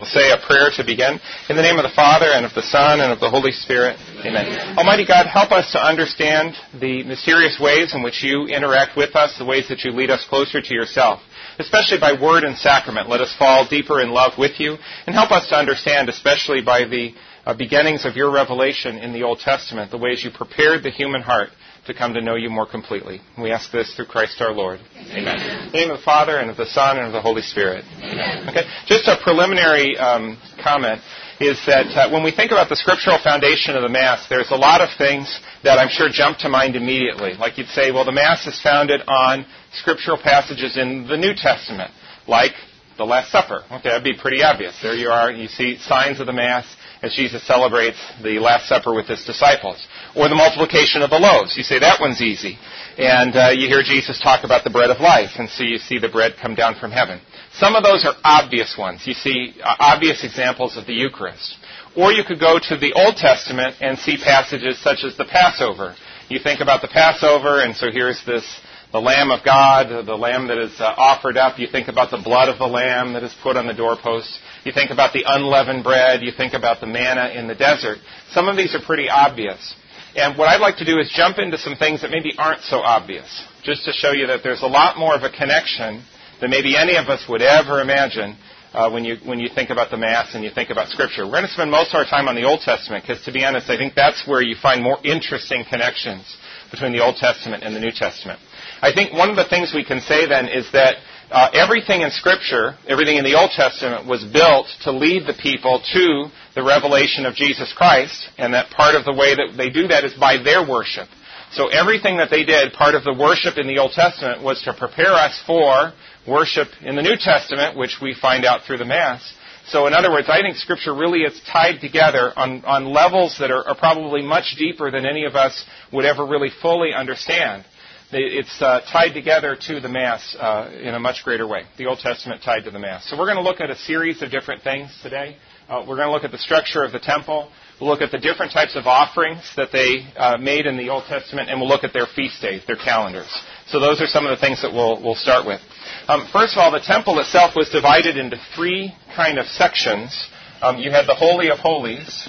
We'll say a prayer to begin. In the name of the Father, and of the Son, and of the Holy Spirit. Amen. Almighty God, help us to understand the mysterious ways in which you interact with us, the ways that you lead us closer to yourself, especially by word and sacrament. Let us fall deeper in love with you, and help us to understand, especially by the beginnings of your revelation in the Old Testament, the ways you prepared the human heart to come to know you more completely. We ask this through Christ our Lord. Amen. In the name of the Father, and of the Son, and of the Holy Spirit. Amen. Okay. Just a preliminary comment is that when we think about the scriptural foundation of the Mass, there's a lot of things that I'm sure jump to mind immediately. Like you'd say, well, the Mass is founded on scriptural passages in the New Testament, like the Last Supper. Okay, that'd be pretty obvious. There you are. You see signs of the Mass as Jesus celebrates the Last Supper with his disciples. Or the multiplication of the loaves. You say, that one's easy. And you hear Jesus talk about the bread of life, and so you see the bread come down from heaven. Some of those are obvious ones. You see obvious examples of the Eucharist. Or you could go to the Old Testament and see passages such as the Passover. You think about the Passover, and so here's the Lamb of God, the Lamb that is offered up. You think about the blood of the Lamb that is put on the doorposts. You think about the unleavened bread. You think about the manna in the desert. Some of these are pretty obvious. And what I'd like to do is jump into some things that maybe aren't so obvious, just to show you that there's a lot more of a connection than maybe any of us would ever imagine when you think about the Mass and you think about Scripture. We're going to spend most of our time on the Old Testament because, to be honest, I think that's where you find more interesting connections between the Old Testament and the New Testament. I think one of the things we can say then is that everything in Scripture, everything in the Old Testament was built to lead the people to the revelation of Jesus Christ, and that part of the way that they do that is by their worship. So everything that they did, part of the worship in the Old Testament, was to prepare us for worship in the New Testament, which we find out through the Mass. So in other words, I think Scripture really is tied together on levels that are probably much deeper than any of us would ever really fully understand. It's tied together to the Mass in a much greater way. The Old Testament tied to the Mass. So we're going to look at a series of different things today. We're going to look at the structure of the temple. We'll look at the different types of offerings that they made in the Old Testament, and we'll look at their feast days, their calendars. So those are some of the things that we'll start with. First of all, the temple itself was divided into three kind of sections. You had the Holy of Holies.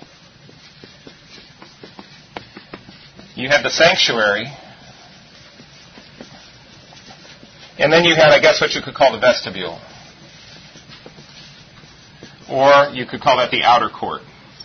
You had the sanctuary. And then you had, I guess, what you could call the vestibule. Or you could call that the outer court.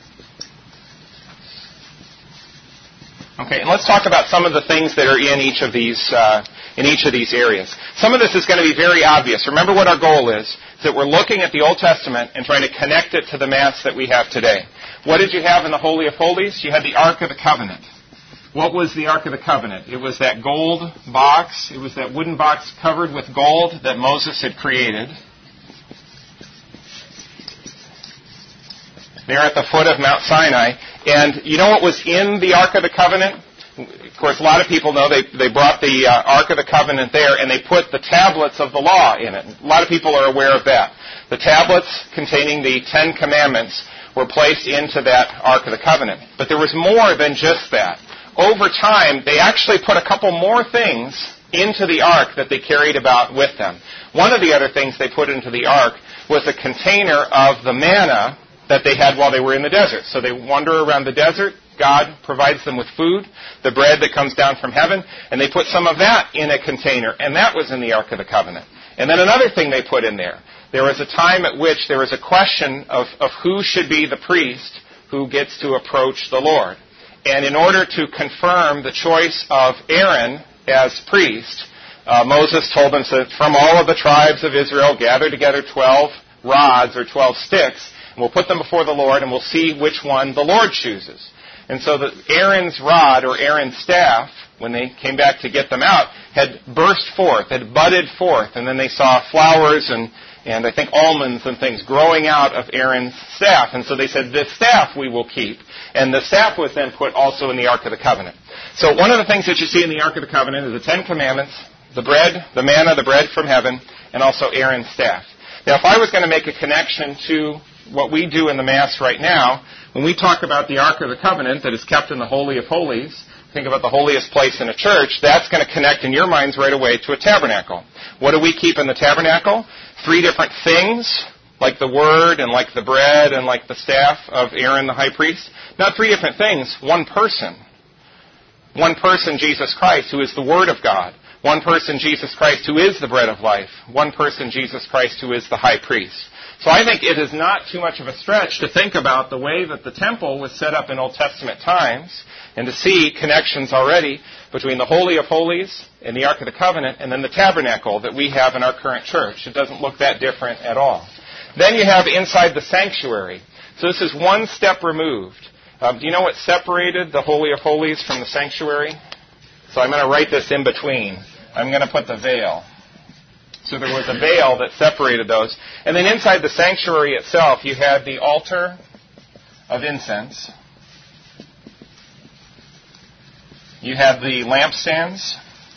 Okay, and let's talk about some of the things that are in each of these areas. Some of this is going to be very obvious. Remember what our goal is that we're looking at the Old Testament and trying to connect it to the Mass that we have today. What did you have in the Holy of Holies? You had the Ark of the Covenant. What was the Ark of the Covenant? It was that gold box. It was that wooden box covered with gold that Moses had created. There at the foot of Mount Sinai. And you know what was in the Ark of the Covenant? Of course, a lot of people know they brought the Ark of the Covenant there and they put the tablets of the law in it. A lot of people are aware of that. The tablets containing the Ten Commandments were placed into that Ark of the Covenant. But there was more than just that. Over time, they actually put a couple more things into the ark that they carried about with them. One of the other things they put into the ark was a container of the manna that they had while they were in the desert. So they wander around the desert. God provides them with food, the bread that comes down from heaven, and they put some of that in a container, and that was in the Ark of the Covenant. And then another thing they put in there. There was a time at which there was a question of who should be the priest who gets to approach the Lord. And in order to confirm the choice of Aaron as priest, Moses told them that from all of the tribes of Israel, gather together 12 rods or 12 sticks, and we'll put them before the Lord, and we'll see which one the Lord chooses. And so Aaron's rod or Aaron's staff, when they came back to get them out, had burst forth, had budded forth, and then they saw flowers and I think almonds and things growing out of Aaron's staff. And so they said, this staff we will keep. And the staff was then put also in the Ark of the Covenant. So one of the things that you see in the Ark of the Covenant is the Ten Commandments, the bread, the manna, the bread from heaven, and also Aaron's staff. Now, if I was going to make a connection to what we do in the Mass right now, when we talk about the Ark of the Covenant that is kept in the Holy of Holies, think about the holiest place in a church, that's going to connect in your minds right away to a tabernacle. What do we keep in the tabernacle? 3 different things like the Word and like the bread and like the staff of Aaron the high priest? Not three different things, one person. One person, Jesus Christ, who is the Word of God. One person, Jesus Christ, who is the bread of life. One person, Jesus Christ, who is the high priest. So I think it is not too much of a stretch to think about the way that the temple was set up in Old Testament times and to see connections already between the Holy of Holies and the Ark of the Covenant and then the tabernacle that we have in our current church. It doesn't look that different at all. Then you have inside the sanctuary. So this is one step removed. Do you know what separated the Holy of Holies from the sanctuary? So I'm going to write this in between. I'm going to put the veil. So there was a veil that separated those. And then inside the sanctuary itself, you had the altar of incense. You had the lampstands.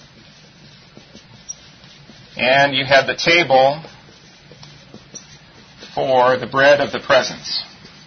And you had the table for the bread of the presence.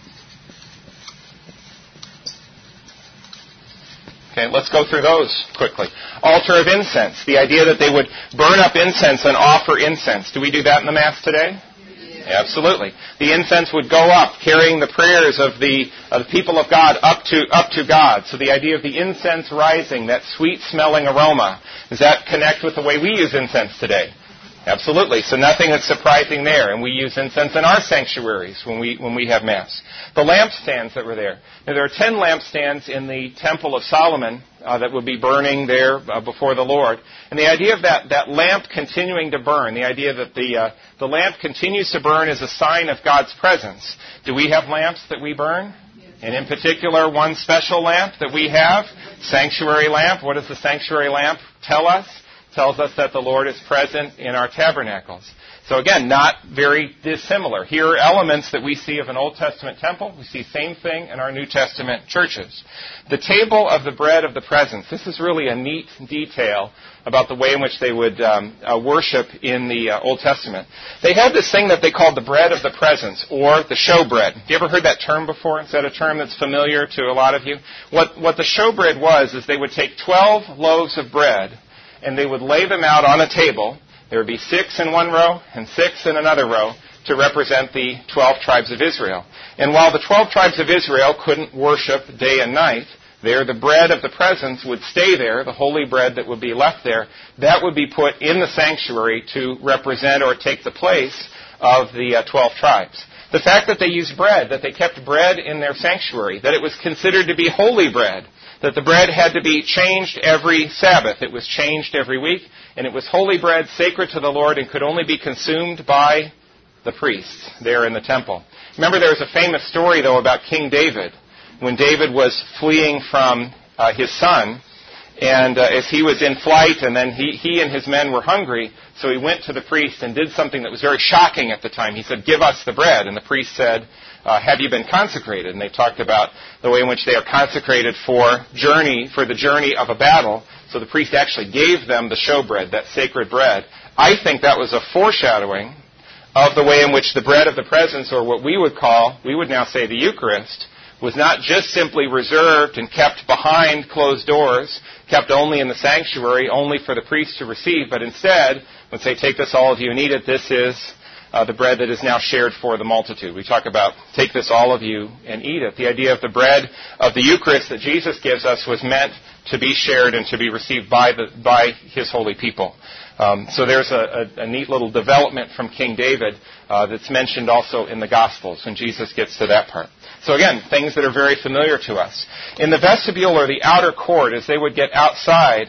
Okay, let's go through those quickly. Altar of incense, the idea that they would burn up incense and offer incense. Do we do that in the Mass today? Yeah. Absolutely. The incense would go up, carrying the prayers of the people of God up to God. So the idea of the incense rising, that sweet-smelling aroma, does that connect with the way we use incense today? Absolutely. So nothing that's surprising there. And we use incense in our sanctuaries when we have Mass. The lampstands that were there. Now, there are 10 lampstands in the Temple of Solomon that would be burning there before the Lord. And the idea of that lamp continuing to burn, the idea that the lamp continues to burn is a sign of God's presence. Do we have lamps that we burn? And in particular, one special lamp that we have, sanctuary lamp. What does the sanctuary lamp tell us? Tells us that the Lord is present in our tabernacles. So again, not very dissimilar. Here are elements that we see of an Old Testament temple. We see same thing in our New Testament churches. The table of the bread of the presence. This is really a neat detail about the way in which they would worship in the Old Testament. They had this thing that they called the bread of the presence, or the showbread. Have you ever heard that term before? Is that a term that's familiar to a lot of you? What the showbread was is they would take 12 loaves of bread and they would lay them out on a table. There would be 6 in one row and 6 in another row to represent the 12 tribes of Israel. And while the 12 tribes of Israel couldn't worship day and night, there the bread of the presence would stay there, the holy bread that would be left there. That would be put in the sanctuary to represent or take the place of the 12 tribes. The fact that they used bread, that they kept bread in their sanctuary, that it was considered to be holy bread, that the bread had to be changed every Sabbath. It was changed every week, and it was holy bread, sacred to the Lord, and could only be consumed by the priests there in the temple. Remember, there was a famous story, though, about King David, when David was fleeing from his son, and as he was in flight, and then he and his men were hungry, so he went to the priest and did something that was very shocking at the time. He said, "Give us the bread," and the priest said, "Have you been consecrated?" And they talked about the way in which they are consecrated for the journey of a battle. So the priest actually gave them the showbread, that sacred bread. I think that was a foreshadowing of the way in which the bread of the presence, or what we would now say the Eucharist, was not just simply reserved and kept behind closed doors, kept only in the sanctuary, only for the priest to receive, but instead, when they say, "Take this, all of you, and eat it," this is the bread that is now shared for the multitude. We talk about, "Take this, all of you, and eat it." The idea of the bread of the Eucharist that Jesus gives us was meant to be shared and to be received by His holy people. So there's a neat little development from King David that's mentioned also in the Gospels when Jesus gets to that part. So again, things that are very familiar to us. In the vestibule or the outer court, as they would get outside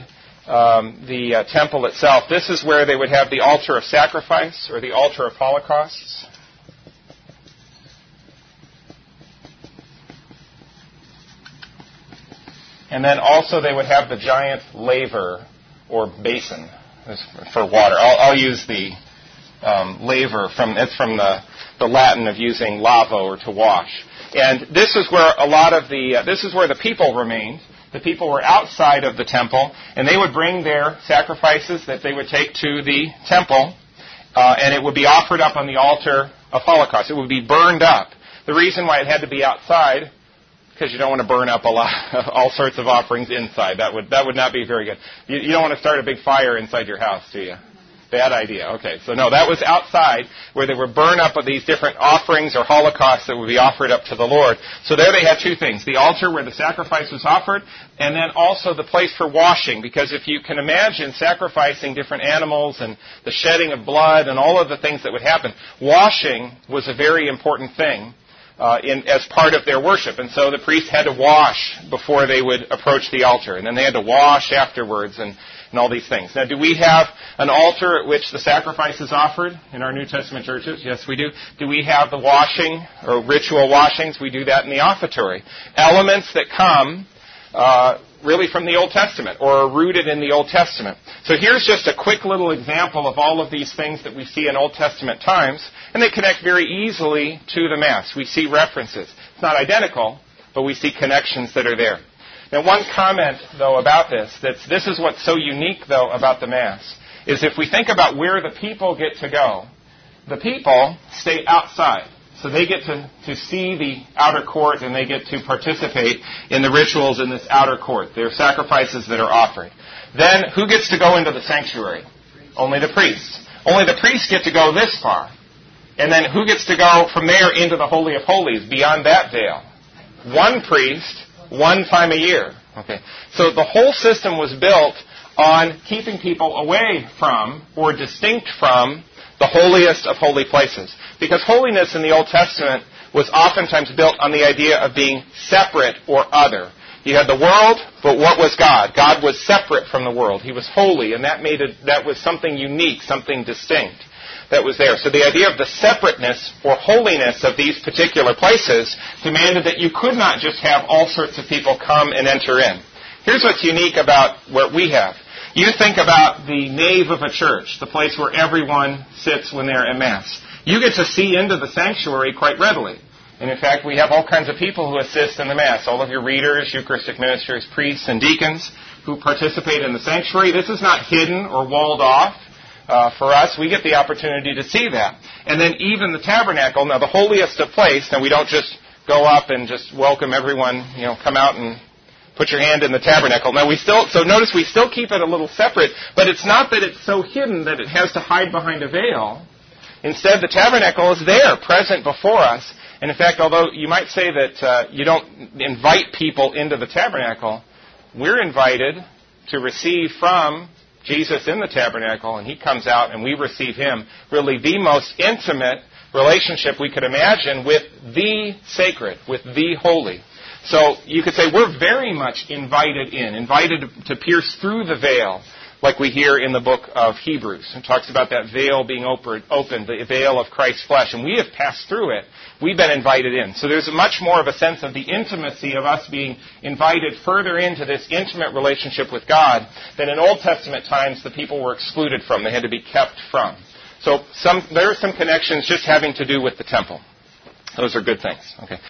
the temple itself, this is where they would have the altar of sacrifice or the altar of holocausts. And then also they would have the giant laver or basin for water. I'll use the laver it's from the Latin of using lavo or to wash. And this is where this is where the people remained. The people were outside of the temple, and they would bring their sacrifices that they would take to the temple, and it would be offered up on the altar of Holocaust. It would be burned up. The reason why it had to be outside, because you don't want to burn up all sorts of offerings inside. That would not be very good. You don't want to start a big fire inside your house, do you? Bad idea. Okay, so no, that was outside where they would burn up of these different offerings or holocausts that would be offered up to the Lord. So there they had two things, the altar where the sacrifice was offered, and then also the place for washing, because if you can imagine sacrificing different animals and the shedding of blood and all of the things that would happen, washing was a very important thing as part of their worship. And so the priest had to wash before they would approach the altar, and then they had to wash afterwards and all these things. Now, do we have an altar at which the sacrifice is offered in our New Testament churches? Yes, we do. Do we have the washing or ritual washings? We do that in the offertory. Elements that come really from the Old Testament or are rooted in the Old Testament. So here's just a quick little example of all of these things that we see in Old Testament times, and they connect very easily to the Mass. We see references. It's not identical, but we see connections that are there. Now, one comment, though, about this is what's so unique, though, about the Mass, is if we think about where the people get to go, the people stay outside. So they get to see the outer court, and they get to participate in the rituals in this outer court. There are sacrifices that are offered. Then, who gets to go into the sanctuary? Only the priests. Only the priests get to go this far. And then who gets to go from there into the Holy of Holies, beyond that veil? One priest, one time a year. Okay. So the whole system was built on keeping people away from or distinct from the holiest of holy places. Because holiness in the Old Testament was oftentimes built on the idea of being separate or other. You had the world, but what was God? God was separate from the world. He was holy, and that was something unique, something distinct that was there. So the idea of the separateness or holiness of these particular places demanded that you could not just have all sorts of people come and enter in. Here's what's unique about what we have. You think about the nave of a church, the place where everyone sits when they're at Mass. You get to see into the sanctuary quite readily. And in fact, we have all kinds of people who assist in the Mass. All of your readers, Eucharistic ministers, priests, and deacons who participate in the sanctuary. This is not hidden or walled off. For us, we get the opportunity to see that. And then even the tabernacle, now the holiest of place, now we don't just go up and just welcome everyone, come out and put your hand in the tabernacle. Now notice we still keep it a little separate, but it's not that it's so hidden that it has to hide behind a veil. Instead, the tabernacle is there, present before us. And in fact, although you might say that you don't invite people into the tabernacle, we're invited to receive from Jesus in the tabernacle, and he comes out and we receive him. Really the most intimate relationship we could imagine with the sacred, with the holy. So you could say we're very much invited to pierce through the veil, like we hear in the book of Hebrews. It talks about that veil being opened, the veil of Christ's flesh, and we have passed through it. We've been invited in. So there's much more of a sense of the intimacy of us being invited further into this intimate relationship with God than in Old Testament times the people were excluded from. They had to be kept from. So there are some connections just having to do with the temple. Those are good things. Okay.